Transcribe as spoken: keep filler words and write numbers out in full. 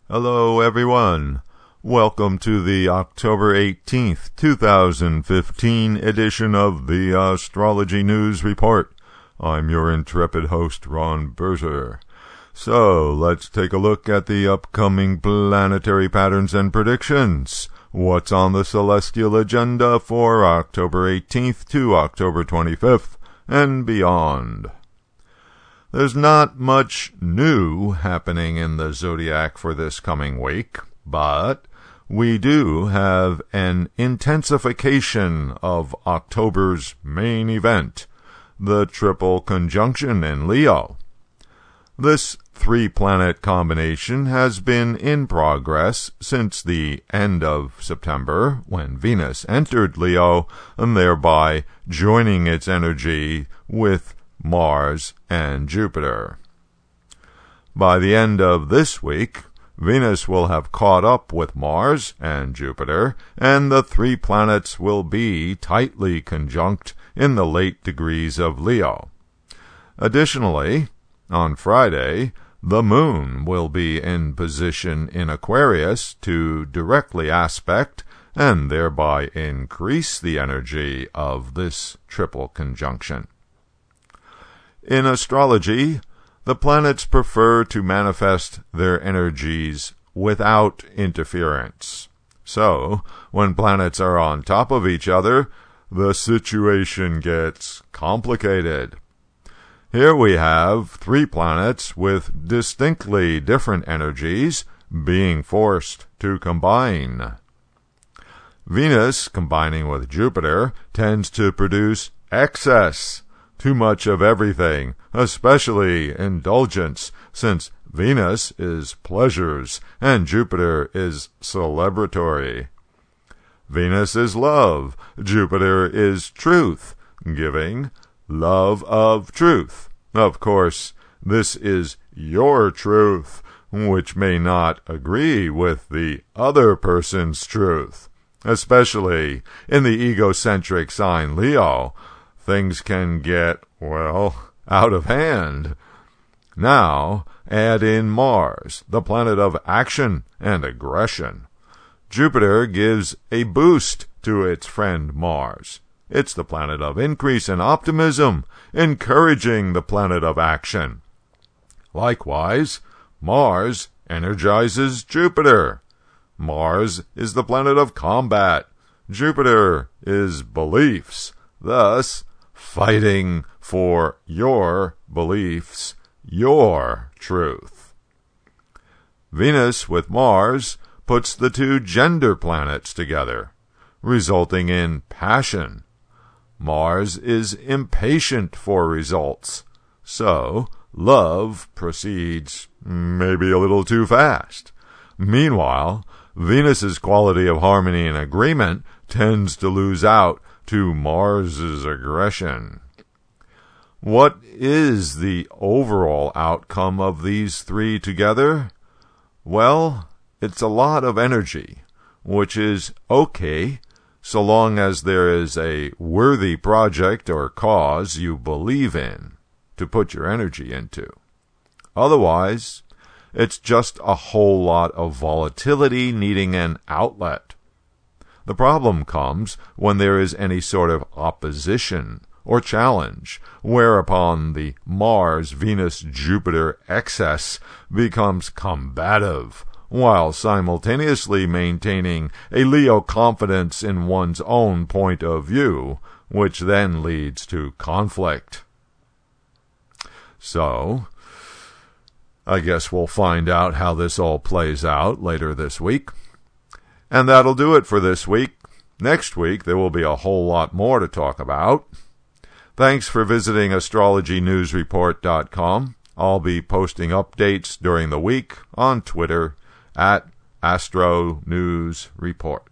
Hello, everyone. Welcome to the October eighteenth, twenty fifteen edition of the Astrology News Report. I'm your intrepid host, Ron Berger. So, let's take a look at the upcoming planetary patterns and predictions. What's on the celestial agenda for October eighteenth to October twenty-fifth and beyond? There's not much new happening in the zodiac for this coming week, but we do have an intensification of October's main event, the triple conjunction in Leo. This three-planet combination has been in progress since the end of September, when Venus entered Leo, and thereby joining its energy with Mars and Jupiter. By the end of this week, Venus will have caught up with Mars and Jupiter, and the three planets will be tightly conjunct in the late degrees of Leo. Additionally, on Friday, the Moon will be in position in Aquarius to directly aspect and thereby increase the energy of this triple conjunction. In astrology, the planets prefer to manifest their energies without interference. So, when planets are on top of each other, the situation gets complicated. Here we have three planets with distinctly different energies being forced to combine. Venus, combining with Jupiter, tends to produce excess, too much of everything, especially indulgence, since Venus is pleasures and Jupiter is celebratory. Venus is love, Jupiter is truth, giving love of truth. Of course, this is your truth, which may not agree with the other person's truth. Especially in the egocentric sign Leo, things can get, well, out of hand. Now, add in Mars, the planet of action and aggression. Jupiter gives a boost to its friend Mars. It's the planet of increase and optimism, encouraging the planet of action. Likewise, Mars energizes Jupiter. Mars is the planet of combat. Jupiter is beliefs. Thus, fighting for your beliefs, your truth. Venus with Mars puts the two gender planets together, resulting in passion. Mars is impatient for results, so love proceeds maybe a little too fast. Meanwhile, Venus's quality of harmony and agreement tends to lose out to Mars's aggression. What is the overall outcome of these three together? Well, it's a lot of energy, which is okay so long as there is a worthy project or cause you believe in to put your energy into. Otherwise, it's just a whole lot of volatility needing an outlet. The problem comes when there is any sort of opposition or challenge, whereupon the Mars-Venus-Jupiter excess becomes combative, while simultaneously maintaining a Leo confidence in one's own point of view, which then leads to conflict. So, I guess we'll find out how this all plays out later this week. And that'll do it for this week. Next week, there will be a whole lot more to talk about. Thanks for visiting astrology news report dot com. I'll be posting updates during the week on Twitter at Astro News Report.